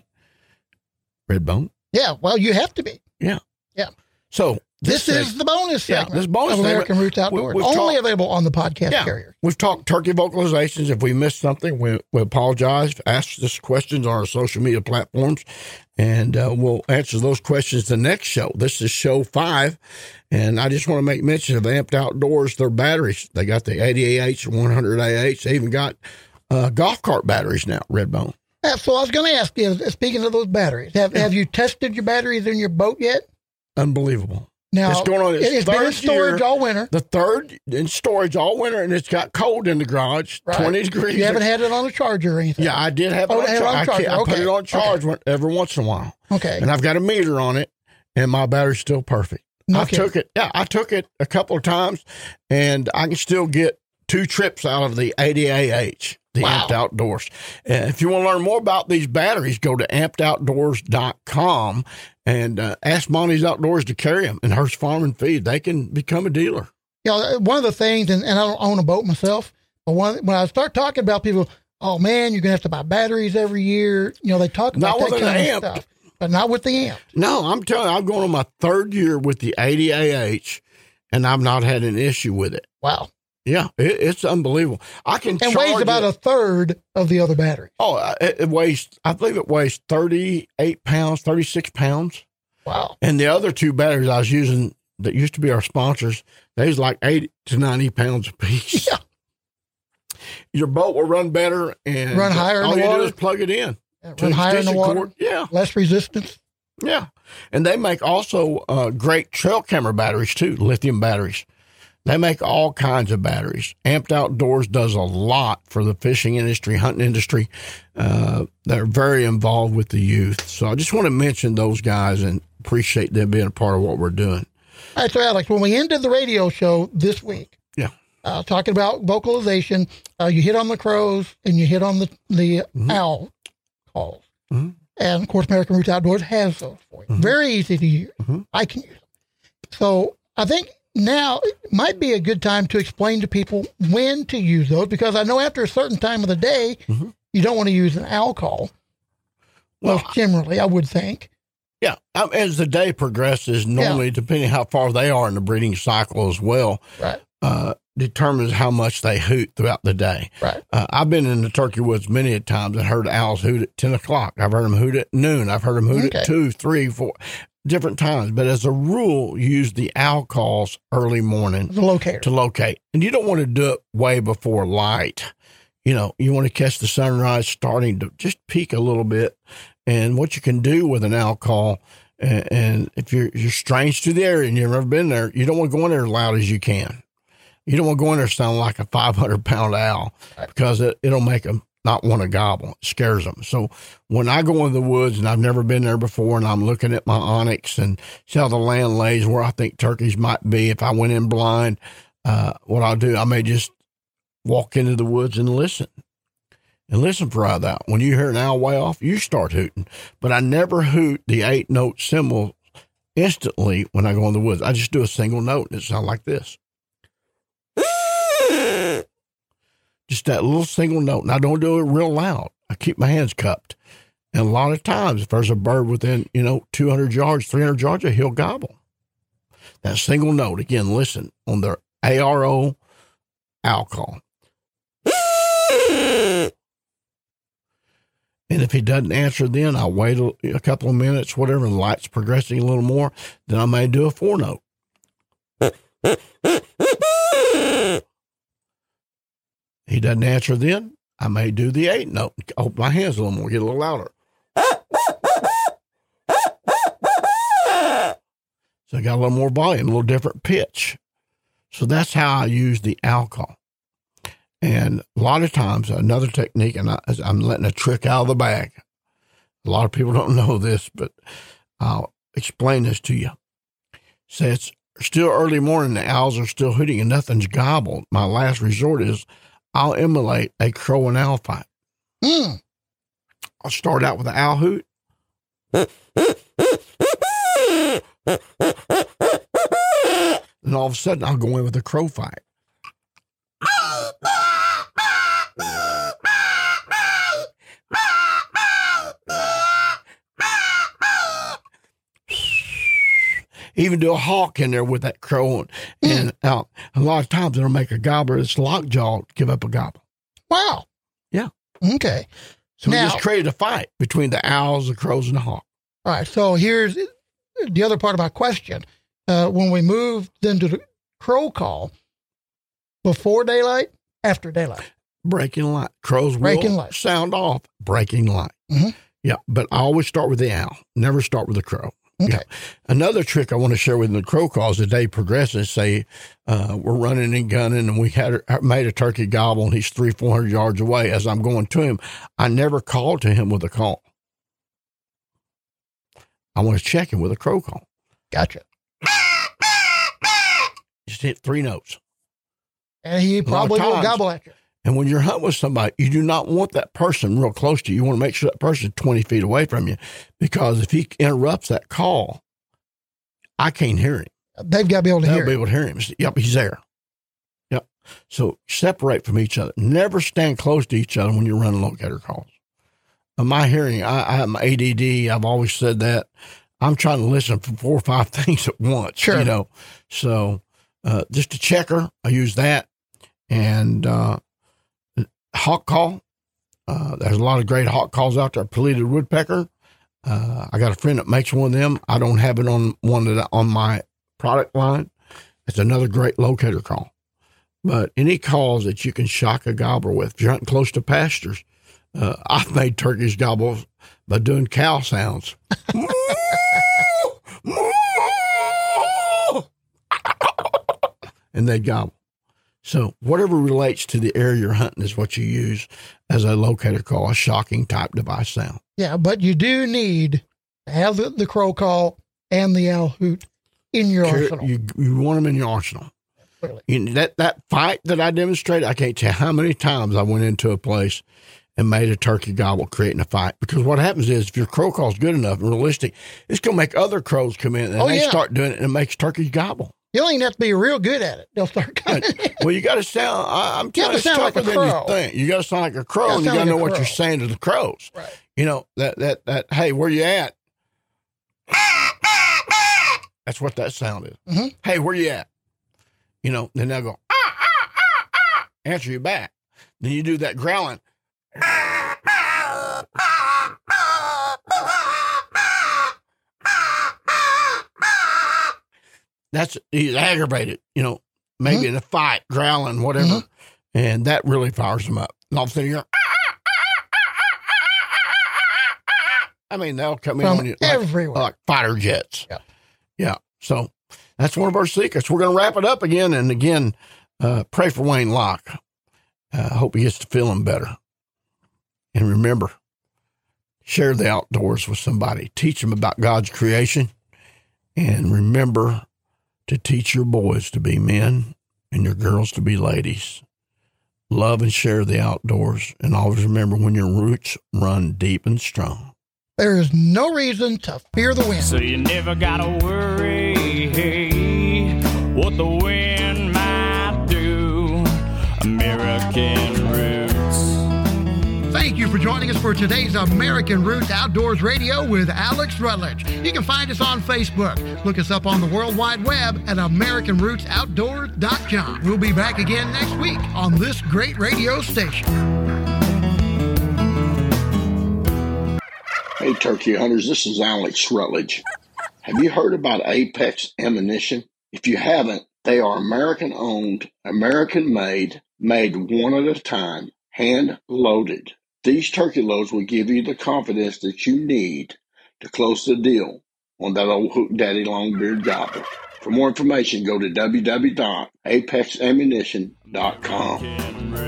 Redbone. Yeah, well, you have to be. Yeah. Yeah. So This, seg- is the bonus Yeah, segment this bonus of American segment, Roots Outdoors. we- we've Only talked- available on the podcast Yeah. carrier. We've talked turkey vocalizations. If we missed something, we, we apologize. Ask us questions on our social media platforms, and uh, we'll answer those questions the next show. This is show five, and I just want to make mention of Amped Outdoors, their batteries. They got the eighty A H and one hundred A H. They even got uh, golf cart batteries now, Redbone. Yeah, so I was going to ask you, speaking of those batteries, have, have you tested your batteries in your boat yet? Unbelievable. Now, It's going on its it- it's been in third storage year. all winter. The third in storage all winter, and it's got cold in the garage, Right. twenty degrees. You haven't had it on a charger or anything? Yeah, I did have it Oh, on, had it char- on I, charger. can't- I put Okay. it on charge one, every once in a while. Okay. And I've got a meter on it, and my battery's still perfect. No I kidding. took it. Yeah, I took it a couple of times, and I can still get two trips out of the eighty A H, the Wow. Amped Outdoors. And if you want to learn more about these batteries, go to amped outdoors dot com and uh, ask Monty's Outdoors to carry them. And Hearst Farm and Feed, they can become a dealer. You know, one of the things, and, and I don't own a boat myself, but one, when I start talking about people, oh man, you're going to have to buy batteries every year. You know, they talk about Not that with an kind amp. of stuff, but not with the amp. No, I'm telling you, I'm going on my third year with the eighty A H, and I've not had an issue with it. Wow. Yeah, it, it's unbelievable. I can And charge weighs about it. a third of the other battery. Oh, it, it weighs, I believe it weighs thirty-eight pounds, thirty-six pounds. Wow. And the other two batteries I was using that used to be our sponsors, they was like eighty to ninety pounds apiece. Yeah. Your boat will run better and Run higher in all the you water. do is plug it in. Yeah, to run higher in the extension water. cord. Yeah. Less resistance. Yeah. And they make also uh, great trail camera batteries too, lithium batteries They make all kinds of batteries. Amped Outdoors does a lot for the fishing industry, hunting industry. Uh, they're very involved with the youth. So I just want to mention those guys and appreciate them being a part of what we're doing. All right, so Alex, when we ended the radio show this week, yeah, uh, talking about vocalization, uh, you hit on the crows and you hit on the, the mm-hmm. owl calls. Mm-hmm. And, of course, American Roots Outdoors has those for you. Mm-hmm. Very easy to use. Mm-hmm. I can use them. So I think now it might be a good time to explain to people when to use those, because I know after a certain time of the day, mm-hmm. you don't want to use an owl call. Well, well generally, I would think. Yeah. Um, as the day progresses, normally, yeah. depending how far they are in the breeding cycle as well, right. uh, determines how much they hoot throughout the day. Right. Uh, I've been in the turkey woods many a times and heard owls hoot at ten o'clock. I've heard them hoot at noon. I've heard them hoot okay. at two, three, four. Different times, but as a rule, use the owl calls early morning to locate. To locate, and you don't want to do it way before light. You know, you want to catch the sunrise starting to just peak a little bit. And what you can do with an owl call, and, and if you're you're strange to the area and you've never been there, you don't want to go in there as loud as you can. You don't want to go in there sounding like a five hundred pound owl because it, it'll make them not want to gobble. It scares them. So when I go in the woods and I've never been there before and I'm looking at my onyx and see how the land lays where I think turkeys might be, if I went in blind, uh, what I'll do, I may just walk into the woods and listen and listen for a while. When you hear an owl way off, you start hooting. But I never hoot the eight note symbol instantly when I go in the woods. I just do a single note and it sounds like this. Just that little single note. And I don't do it real loud. I keep my hands cupped. And a lot of times, if there's a bird within, you know, two hundred yards, three hundred yards, he'll gobble. That single note, again, listen, on the A R O owl call. And if he doesn't answer then, I'll wait a, a couple of minutes, whatever, and the light's progressing a little more, then I may do a four note. He doesn't answer then, I may do the eight note. Open my hands a little more, get a little louder. So I got a little more volume, a little different pitch. So that's how I use the owl call. And a lot of times, another technique, and I, I'm letting a trick out of the bag. A lot of people don't know this, but I'll explain this to you. Say it's still early morning, the owls are still hooting and nothing's gobbled. My last resort is I'll emulate a crow and owl fight. Mm. I'll start out with an owl hoot. And all of a sudden, I'll go in with a crow fight. Even do a hawk in there with that crow. And, and uh, a lot of times it'll make a gobbler that's lockjaw give up a gobble. Wow. Yeah. Okay. So now, we just created a fight between the owls, the crows, and the hawk. All right. So here's the other part of my question. Uh, when we moved then to the crow call, before daylight, after daylight? Breaking light. Crows breaking will light. Sound off, breaking light. Mm-hmm. Yeah, but I always start with the owl. Never start with the crow. Okay. Yeah. Another trick I want to share with the crow calls, the day progresses, say uh, we're running and gunning and we had made a turkey gobble and he's three, four hundred yards away. As I'm going to him, I never call to him with a call. I want to check him with a crow call. Gotcha. Just hit three notes. And he probably will gobble at you. And when you're hunting with somebody, you do not want that person real close to you. You want to make sure that person's twenty feet away from you, because if he interrupts that call, I can't hear him. They've got to be able to They'll hear be able to hear him. Yep, he's there. Yep. So separate from each other. Never stand close to each other when you're running locator calls. In my hearing, I, I'm A D D. I've always said that. I'm trying to listen for four or five things at once. Sure. You know, so uh, just a checker, I use that. And, uh, hawk call. Uh, there's a lot of great hawk calls out there. Pileated woodpecker. Uh, I got a friend that makes one of them. I don't have it on one that on my product line. It's another great locator call. But any calls that you can shock a gobbler with, if you're hunting close to pastures, uh, I've made turkeys gobble by doing cow sounds. and they gobble. So whatever relates to the area you're hunting is what you use as a locator call, a shocking type device sound. Yeah, but you do need to have the, the crow call and the owl hoot in your Carry, arsenal. You, you want them in your arsenal. You know, that, that fight that I demonstrated, I can't tell how many times I went into a place and made a turkey gobble creating a fight. Because what happens is if your crow call is good enough and realistic, it's going to make other crows come in and Oh, they yeah. start doing it and it makes turkeys gobble. You don't even have to be real good at it. They'll start coming in. Well, you got to sound, I, I'm You have telling you, to it's sound tougher like a than crow. you think. You got to sound like a crow You and you gotta got to sound know like a what crow. you're saying to the crows. Right. You know, that, that, that, hey, where you at? That's what that sound is. Mm-hmm. Hey, where you at? You know, then they'll go, ah, ah, ah, ah, answer you back. Then you do that growling. That's, he's aggravated, you know, maybe Mm-hmm. in a fight, growling, whatever. Mhm. And that really fires them up. And all of a sudden you're, I mean, they'll come in From on you like, everywhere. like fighter jets. Yeah. Yeah. So that's one of our secrets. We're going to wrap it up again. And again, uh, pray for Wayne Locke. I uh, hope he gets to feeling better. And remember, share the outdoors with somebody. Teach them about God's creation. And remember to teach your boys to be men and your girls to be ladies. Love and share the outdoors. And always remember, when your roots run deep and strong, There is no reason to fear the wind. So you never gotta worry what the wind might do. American Roots. Thank you for joining us for today's American Roots Outdoors Radio with Alex Rutledge. You can find us on Facebook. Look us up on the World Wide Web at american roots outdoors dot com. We'll be back again next week on this great radio station. Hey, turkey hunters, this is Alex Rutledge. Have you heard about Apex Ammunition? If you haven't, they are American-owned, American-made, made one at a time, hand-loaded. These turkey loads will give you the confidence that you need to close the deal on that old Hook Daddy Longbeard gobbler. For more information, go to w w w dot apex ammunition dot com.